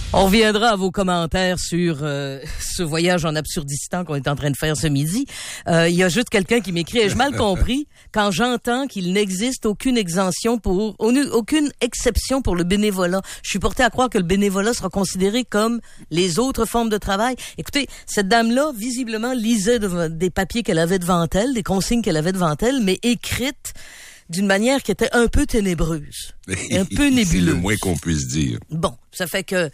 On reviendra à vos commentaires sur ce voyage en Absurdistan qu'on est en train de faire ce midi. Il y a juste quelqu'un qui m'écrit, ai-je mal compris, quand j'entends qu'il n'existe aucune exception pour le bénévolat. Je suis portée à croire que le bénévolat sera considéré comme les autres formes de travail. Écoutez, cette dame-là, visiblement, lisait des papiers qu'elle avait devant elle, des consignes qu'elle avait devant elle, mais écrites d'une manière qui était un peu ténébreuse, un peu nébuleuse. C'est le moins qu'on puisse dire. Bon, ça fait que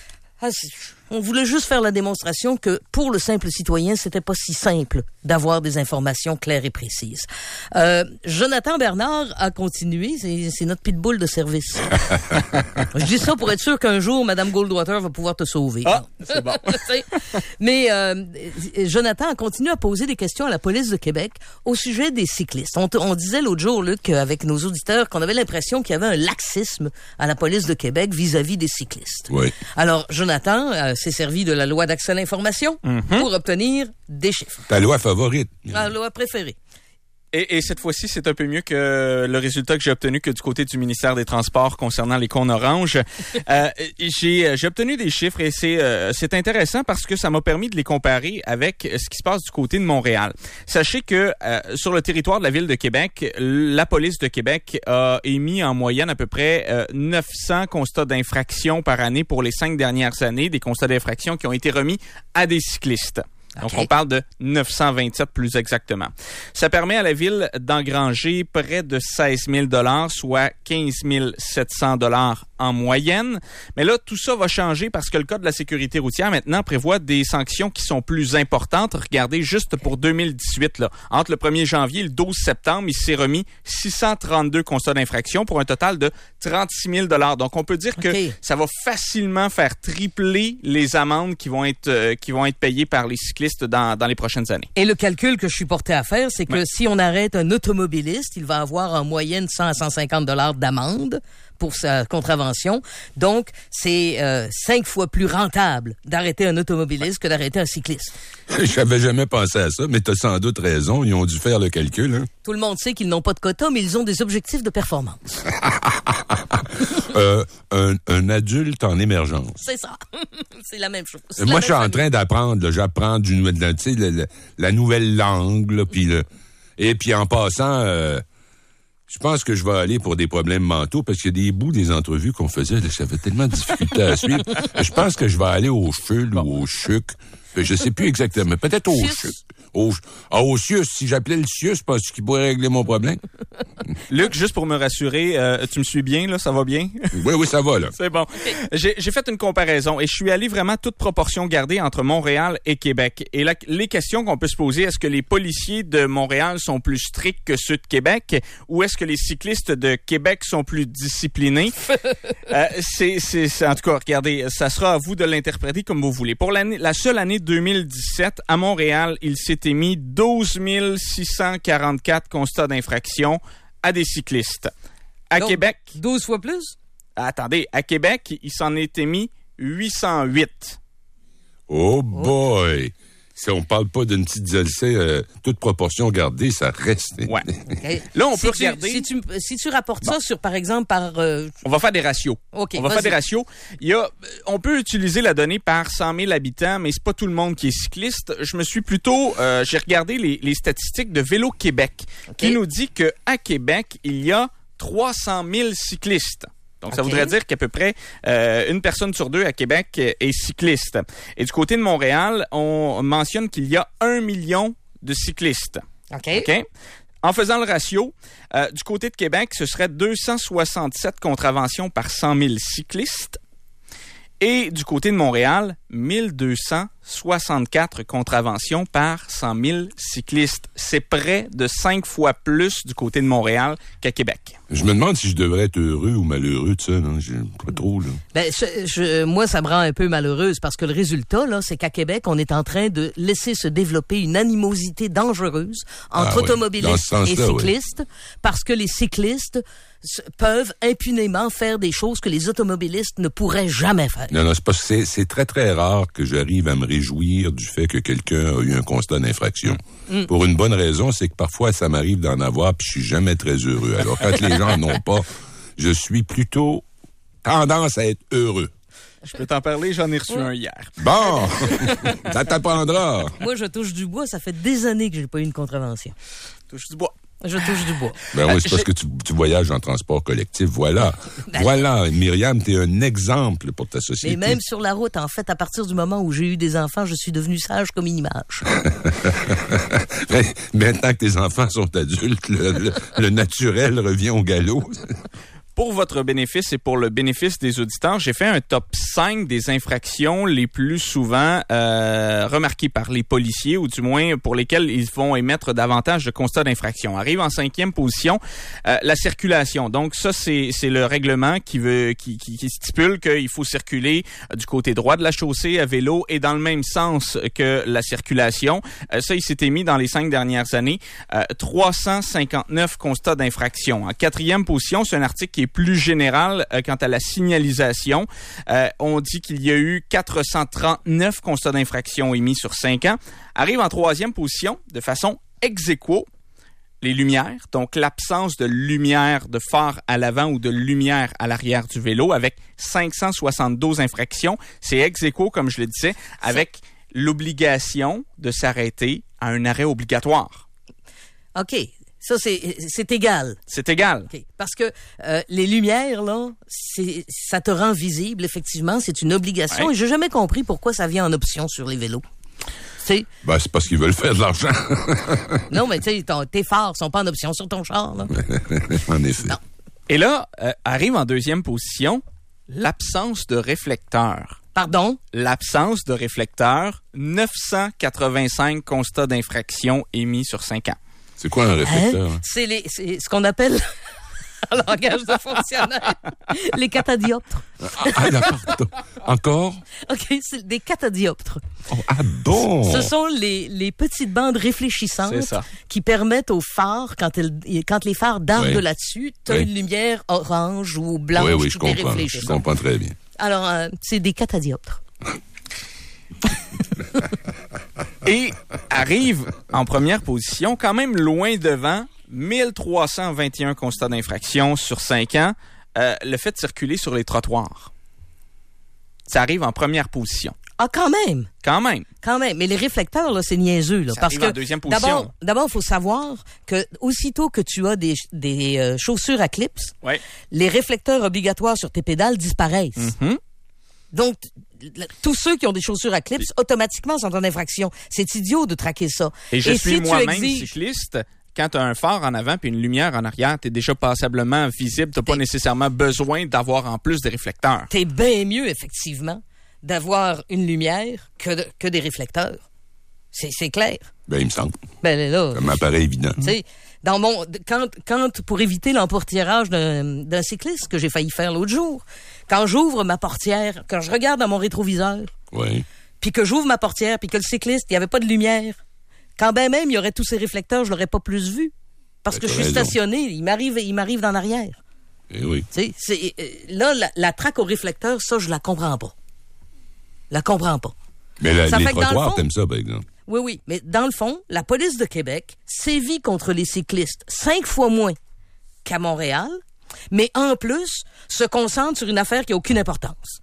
on voulait juste faire la démonstration que pour le simple citoyen, c'était pas si simple d'avoir des informations claires et précises. Jonathan Bernard a continué, c'est notre pitbull de service. Je dis ça pour être sûr qu'un jour, Madame Goldwater va pouvoir te sauver. Ah, c'est bon. Mais Jonathan a continué à poser des questions à la police de Québec au sujet des cyclistes. On disait l'autre jour, Luc, avec nos auditeurs, qu'on avait l'impression qu'il y avait un laxisme à la police de Québec vis-à-vis des cyclistes. Oui. Alors, Jonathan s'est servi de la loi d'accès à l'information pour obtenir des chiffres. Ta loi favorite. La loi préférée. Et cette fois-ci, c'est un peu mieux que le résultat que j'ai obtenu que du côté du ministère des Transports concernant les cônes oranges. J'ai obtenu des chiffres et c'est intéressant parce que ça m'a permis de les comparer avec ce qui se passe du côté de Montréal. Sachez que sur le territoire de la ville de Québec, la police de Québec a émis en moyenne à peu près 900 constats d'infraction par année pour les 5 dernières années, des constats d'infraction qui ont été remis à des cyclistes. Donc, on parle de 927 plus exactement. Ça permet à la ville d'engranger près de 16 000 $, soit 15 700 $ en moyenne. Mais là, tout ça va changer parce que le Code de la sécurité routière, maintenant, prévoit des sanctions qui sont plus importantes. Regardez, juste pour 2018, là, entre le 1er janvier et le 12 septembre, il s'est remis 632 constats d'infraction pour un total de 36 000 $. Donc, on peut dire que ça va facilement faire tripler les amendes qui vont être payées par les cyclistes dans les prochaines années. Et le calcul que je suis porté à faire, c'est que si on arrête un automobiliste, il va avoir en moyenne 100 à 150 $ d'amende pour sa contravention. Donc, c'est 5 fois plus rentable d'arrêter un automobiliste que d'arrêter un cycliste. J'avais jamais pensé à ça, mais tu as sans doute raison. Ils ont dû faire le calcul. Hein? Tout le monde sait qu'ils n'ont pas de quota, mais ils ont des objectifs de performance. Un adulte en émergence. C'est ça. C'est la même chose. Moi, je suis en train d'apprendre. J'apprends la nouvelle langue. Là, et puis en passant... je pense que je vais aller pour des problèmes mentaux parce qu'il y a des bouts des entrevues qu'on faisait, là, j'avais tellement de difficultés à suivre. Je pense que je vais aller au CHUL ou au CHUC. Je sais plus exactement. Peut-être au CHUC. Au CIUS. Si j'appelais le CIUS, parce qu'il pourrait régler mon problème. Luc, juste pour me rassurer, tu me suis bien, là? Ça va bien? Oui, ça va, là. C'est bon. J'ai fait une comparaison et je suis allé vraiment toute proportion gardée entre Montréal et Québec. Et là, les questions qu'on peut se poser, est-ce que les policiers de Montréal sont plus stricts que ceux de Québec ou est-ce que les cyclistes de Québec sont plus disciplinés? En tout cas, regardez, ça sera à vous de l'interpréter comme vous voulez. Pour la seule année 2017, à Montréal, il s'est émis 12 644 constats d'infraction à des cyclistes. À Québec... 12 fois plus? Attendez, à Québec, il s'en est émis 808. Oh boy! Si on parle pas d'une petite toute proportion gardée, ça reste. Ouais. Okay. Là, on peut regarder... Si tu rapportes ça sur, par exemple, par... On va faire des ratios. Okay, on va faire des ratios. On peut utiliser la donnée par 100 000 habitants, mais c'est pas tout le monde qui est cycliste. Je me suis plutôt... j'ai regardé les statistiques de Vélo Québec, qui nous dit qu'à Québec, il y a 300 000 cyclistes. Donc, ça voudrait dire qu'à peu près une personne sur deux à Québec est cycliste. Et du côté de Montréal, on mentionne qu'il y a 1 million de cyclistes. OK. En faisant le ratio, du côté de Québec, ce serait 267 contraventions par 100 000 cyclistes. Et du côté de Montréal, 1264 contraventions par 100 000 cyclistes. C'est près de 5 fois plus du côté de Montréal qu'à Québec. Je me demande si je devrais être heureux ou malheureux de ça. Non? Pas trop, là. Moi, ça me rend un peu malheureuse parce que le résultat, là, c'est qu'à Québec, on est en train de laisser se développer une animosité dangereuse entre automobilistes et cyclistes parce que les cyclistes peuvent impunément faire des choses que les automobilistes ne pourraient jamais faire. Non, c'est très, très rare que j'arrive à me réjouir du fait que quelqu'un a eu un constat d'infraction. Pour une bonne raison, c'est que parfois, ça m'arrive d'en avoir puis je suis jamais très heureux. Alors, quand les gens n'en ont pas, je suis plutôt tendance à être heureux. Je peux t'en parler, j'en ai reçu un hier. Bon, ça t'apprendra. Moi, je touche du bois. Ça fait des années que j'ai pas eu une contravention. Touche du bois. Je touche du bois. Ben oui, c'est parce que tu voyages en transport collectif. Voilà. Voilà. Myriam, t'es un exemple pour ta société. Mais même sur la route, en fait, à partir du moment où j'ai eu des enfants, je suis devenu sage comme une image. Maintenant que tes enfants sont adultes, le naturel revient au galop. Pour votre bénéfice et pour le bénéfice des auditeurs, j'ai fait un top 5 des infractions les plus souvent remarquées par les policiers, ou du moins pour lesquelles ils vont émettre davantage de constats d'infraction. Arrive en 5e position la circulation. Donc ça, c'est le règlement qui stipule qu'il faut circuler du côté droit de la chaussée à vélo et dans le même sens que la circulation. Ça, il s'était mis dans les 5 dernières années 359 constats d'infraction. En 4e position, c'est un article qui est plus général quant à la signalisation. On dit qu'il y a eu 439 constats d'infraction émis sur 5 ans. Arrive en 3e position, de façon ex aequo, les lumières, donc l'absence de lumière de phare à l'avant ou de lumière à l'arrière du vélo, avec 572 infractions. C'est ex aequo, comme je le disais, avec l'obligation de s'arrêter à un arrêt obligatoire. OK. Ça, c'est égal. C'est égal. Okay. Parce que les lumières, là, ça te rend visible, effectivement. C'est une obligation. Ouais. Et j'ai jamais compris pourquoi ça vient en option sur les vélos. C'est parce qu'ils veulent faire de l'argent. Non, mais tu sais, tes phares sont pas en option sur ton char, là. En effet. Non. Et là, arrive en 2e position, l'absence de réflecteur. Pardon? L'absence de réflecteur, 985 constats d'infraction émis sur 5 ans. C'est quoi un réflecteur? Hein? C'est ce qu'on appelle, en langage de fonctionnaire, les catadioptres. D'accord. Encore? OK, c'est des catadioptres. Oh, bon! Ce sont les petites bandes réfléchissantes qui permettent aux phares, quand les phares dardent là-dessus, tu as une lumière orange ou blanche qui est réfléchissante. Je comprends très bien. Alors, c'est des catadioptres. Et arrive en première position, quand même loin devant, 1321 constats d'infraction sur 5 ans, le fait de circuler sur les trottoirs. Ça arrive en première position. Ah, quand même! Quand même. Quand même. Mais les réflecteurs, là, c'est niaiseux, là. Ça parce arrive que, en 2e position. D'abord, il faut savoir que, aussitôt que tu as des chaussures à clips, les réflecteurs obligatoires sur tes pédales disparaissent. Mm-hmm. Donc, tous ceux qui ont des chaussures à clips, automatiquement, sont en infraction. C'est idiot de traquer ça. Et je suis moi-même cycliste. Quand tu as un phare en avant puis une lumière en arrière, tu es déjà passablement visible. Tu n'as pas nécessairement besoin d'avoir en plus des réflecteurs. T'es bien mieux, effectivement, d'avoir une lumière que des réflecteurs. C'est clair. Ben, il me semble. Ben, là. Ça m'apparaît évident. Tu sais, quand pour éviter l'emportiérage d'un cycliste que j'ai failli faire l'autre jour, quand j'ouvre ma portière, quand je regarde dans mon rétroviseur, puis que j'ouvre ma portière, puis que le cycliste, il n'y avait pas de lumière, quand ben même il y aurait tous ces réflecteurs, je l'aurais pas plus vu. Parce que je suis stationné, il m'arrive dans l'arrière. Eh oui. Tu sais, là, la traque au réflecteur, ça, je la comprends pas. Mais les trottoirs, t'aimes ça, par exemple? Oui. Mais dans le fond, la police de Québec sévit contre les cyclistes 5 fois moins qu'à Montréal, mais en plus, se concentre sur une affaire qui n'a aucune importance.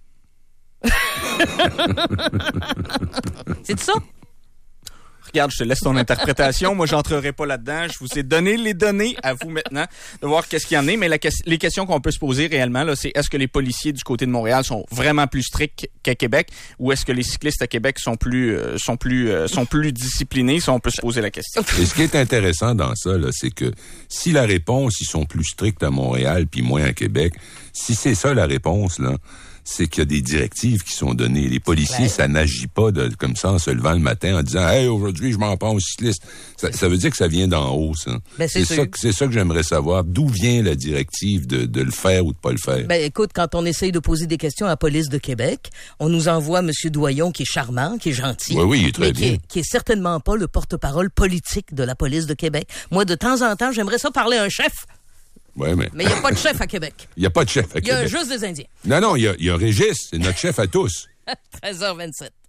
C'est ça? Regarde, je te laisse ton interprétation. Moi, j'entrerai pas là-dedans. Je vous ai donné les données, à vous maintenant de voir qu'est-ce qu'il y en est. Mais les questions qu'on peut se poser réellement, là, c'est est-ce que les policiers du côté de Montréal sont vraiment plus stricts qu'à Québec, ou est-ce que les cyclistes à Québec sont plus disciplinés? Ça, on peut se poser la question. Et ce qui est intéressant dans ça, là, c'est que si la réponse, ils sont plus stricts à Montréal puis moins à Québec, si c'est ça la réponse, là, c'est qu'il y a des directives qui sont données. Les policiers, ça n'agit pas comme ça en se levant le matin en disant « Hey, aujourd'hui, je m'en prends aux cyclistes ». Ça veut dire que ça vient d'en haut, ça. Ben, c'est ça que j'aimerais savoir. D'où vient la directive de le faire ou de pas le faire? Ben, écoute, quand on essaye de poser des questions à la police de Québec, on nous envoie M. Doyon, qui est charmant, qui est gentil. Oui, il est très bien. Qui est certainement pas le porte-parole politique de la police de Québec. Moi, de temps en temps, j'aimerais ça parler à un chef. Ouais, mais il n'y a pas de chef à Québec. Il n'y a pas de chef à Québec. Il y a juste des Indiens. Non, il y a Régis, c'est notre chef à tous. 13h27.